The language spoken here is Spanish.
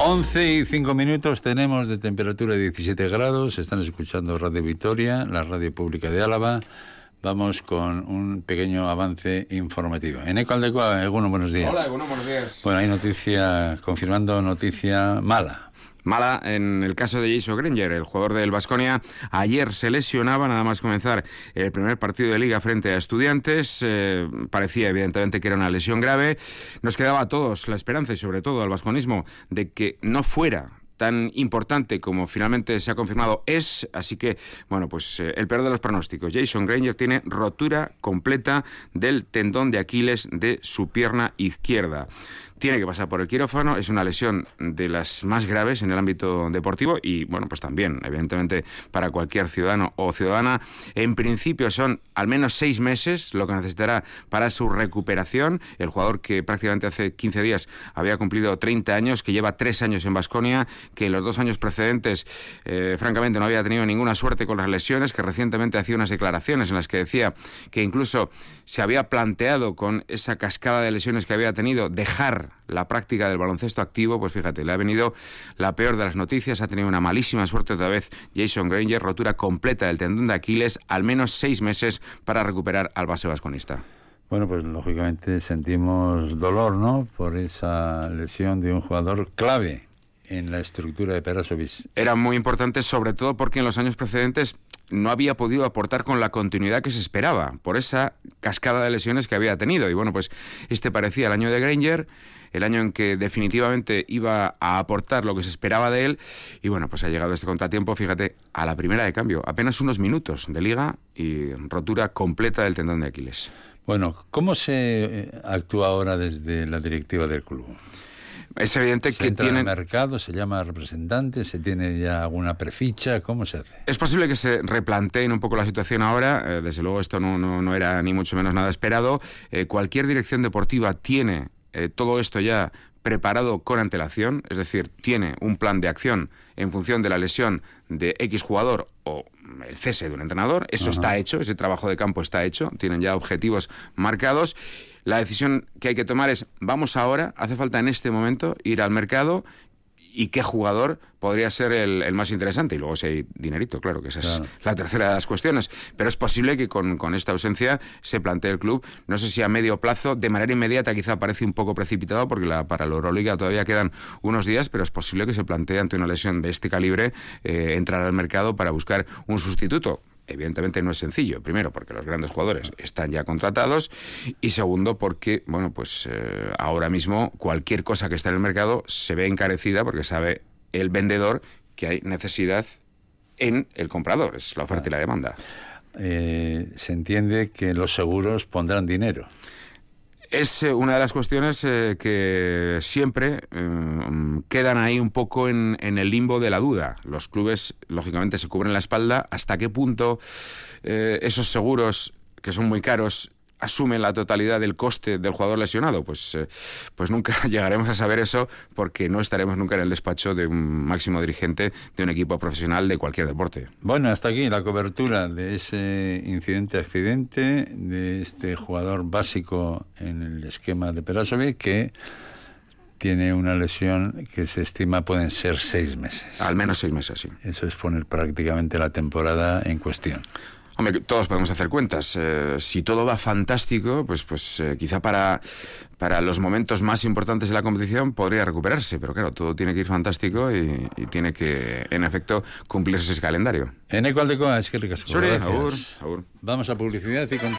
11:05 tenemos de temperatura 17 grados. Están escuchando Radio Vitoria, la radio pública de Álava. Vamos con un pequeño avance informativo. Eneco Aldecoa, Eguno, buenos días. Hola, Eguno, buenos días. Bueno, hay noticia, confirmando noticia mala. Mala en el caso de Jason Granger, el jugador del Baskonia. Ayer se lesionaba nada más comenzar el primer partido de Liga frente a Estudiantes. Parecía evidentemente que era una lesión grave. Nos quedaba a todos la esperanza y sobre todo al vasconismo de que no fuera tan importante como finalmente se ha confirmado es, así que, bueno, pues el peor de los pronósticos. Jason Granger tiene rotura completa del tendón de Aquiles de su pierna izquierda. Tiene que pasar por el quirófano, es una lesión de las más graves en el ámbito deportivo y, bueno, pues también, evidentemente, para cualquier ciudadano o ciudadana. En principio son al menos 6 meses lo que necesitará para su recuperación. El jugador que prácticamente hace 15 días había cumplido 30 años, que lleva 3 años en Baskonia, que en los 2 años precedentes, francamente, no había tenido ninguna suerte con las lesiones, que recientemente hacía unas declaraciones en las que decía que incluso se había planteado con esa cascada de lesiones que había tenido dejar la práctica del baloncesto activo. Pues fíjate, le ha venido la peor de las noticias, ha tenido una malísima suerte otra vez Jason Granger, rotura completa del tendón de Aquiles, al menos 6 meses para recuperar al base vasconista. Bueno, pues lógicamente sentimos dolor, ¿no?, por esa lesión de un jugador clave en la estructura de Perasovic. Era muy importante, sobre todo porque en los años precedentes no había podido aportar con la continuidad que se esperaba, por esa cascada de lesiones que había tenido. Y bueno, pues este parecía el año de Granger, el año en que definitivamente iba a aportar lo que se esperaba de él. Y bueno, pues ha llegado este contratiempo, fíjate, a la primera de cambio. Apenas unos minutos de liga y rotura completa del tendón de Aquiles. Bueno, ¿cómo se actúa ahora desde la directiva del club? Es evidente que entra tienen... al mercado, se llama representante, se tiene ya alguna preficha, ¿cómo se hace? Es posible que se replanteen un poco la situación ahora. Desde luego esto no era ni mucho menos nada esperado. Cualquier dirección deportiva tiene todo esto ya preparado con antelación, es decir, tiene un plan de acción en función de la lesión de X jugador o el cese de un entrenador. Eso está hecho, ese trabajo de campo está hecho, tienen ya objetivos marcados. La decisión que hay que tomar es, vamos ahora, hace falta en este momento ir al mercado y qué jugador podría ser el más interesante. Y luego si hay dinerito, claro, que esa es la tercera de las cuestiones. Pero es posible que con esta ausencia se plantee el club, no sé si a medio plazo, de manera inmediata quizá parece un poco precipitado, porque para la Euroliga todavía quedan unos días, pero es posible que se plantee ante una lesión de este calibre entrar al mercado para buscar un sustituto. Evidentemente no es sencillo, primero porque los grandes jugadores están ya contratados y segundo porque, bueno, pues ahora mismo cualquier cosa que está en el mercado se ve encarecida porque sabe el vendedor que hay necesidad en el comprador, es la oferta y la demanda. Se entiende que los seguros pondrán dinero. Es una de las cuestiones que siempre quedan ahí un poco en el limbo de la duda. Los clubes, lógicamente, se cubren la espalda. ¿Hasta qué punto esos seguros, que son muy caros, asumen la totalidad del coste del jugador lesionado? Pues nunca llegaremos a saber eso, porque no estaremos nunca en el despacho de un máximo dirigente de un equipo profesional de cualquier deporte. Bueno, hasta aquí la cobertura de ese accidente de este jugador básico en el esquema de Perasovic, que tiene una lesión que se estima pueden ser 6 meses. Al menos 6 meses, sí. Eso es poner prácticamente la temporada en cuestión. Hombre, todos podemos hacer cuentas. Si todo va fantástico, pues quizá para los momentos más importantes de la competición podría recuperarse. Pero claro, todo tiene que ir fantástico y tiene que, en efecto, cumplirse ese calendario. Eneco Aldecoa, es que ricasco. Sorry, agur. Vamos a publicidad y